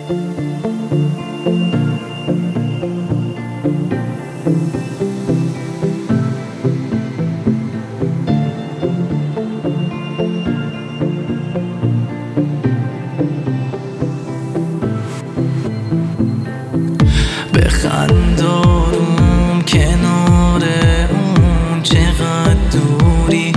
بخندارم کنار اون چقدر دوری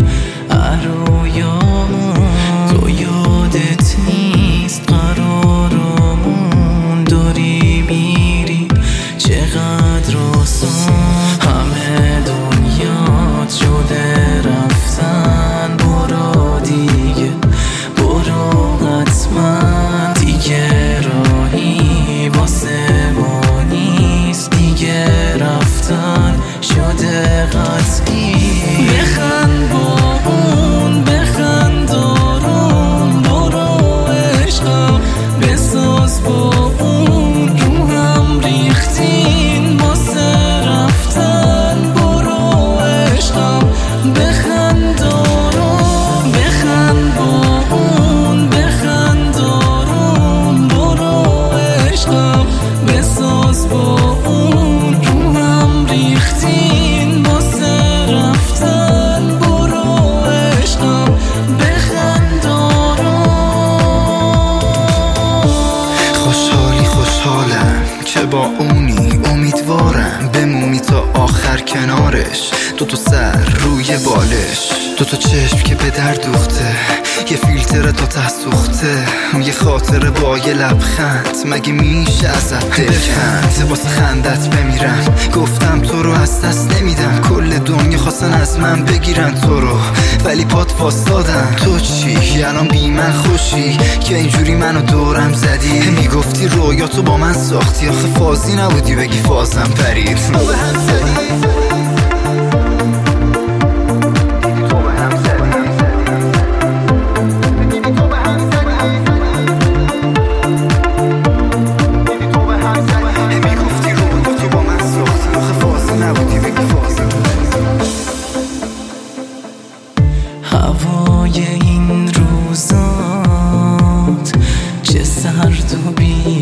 رویامون تو یادت نیست قرارمون داری میری چقدر آسان همه دنیات شده رفتن برو دیگه برو حتما دیگه راهی واسه ما نیست دیگه رفتن شده قطعی بخند با اون بخند آروم برو عشقم بساز با اون رو هم ریختین واسه رفتن برو عشقم بخند آروم بخند با اون بخند آروم برو عشقم بساز با اون رو هم ریختین واسه رفتن برو عشقم بخند آروم خوشحالم که با اونی امیدوارم بمونی تا آخر کنارش دوتا سر روی بالش دوتا چشم که به در دوخته یه فیلتر تا ته سوخته یه خاطره با یه لبخند مگه میشه ازت دلکند واسه خندت بمیرم گفتم تو رو از دست نمیدم کل دنیا خواستن از من بگیرن تو رو ولی پات واسادم تو چی الان بی من خوشی که اینجوری منو دورم زدی میگفتی رویاتو با من ساختی آخه فازی نبودی بگی فازم پرید هوای این روزات چه سرد و بی